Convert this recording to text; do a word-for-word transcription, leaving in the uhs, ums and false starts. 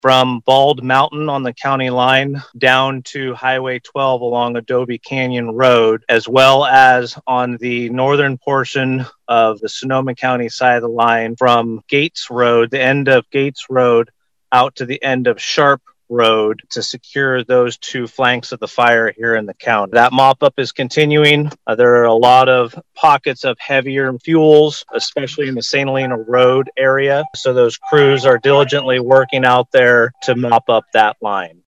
from Bald Mountain on the county line down to Highway twelve along Adobe Canyon Road, as well as on the northern portion of the Sonoma County side of the line from Gates Road, the end of Gates Road, out to the end of Sharp Road to secure those two flanks of the fire here in the county. That mop-up is continuing. Uh, there are a lot of pockets of heavier fuels, especially in the Saint Helena Road area. So those crews are diligently working out there to mop up that line.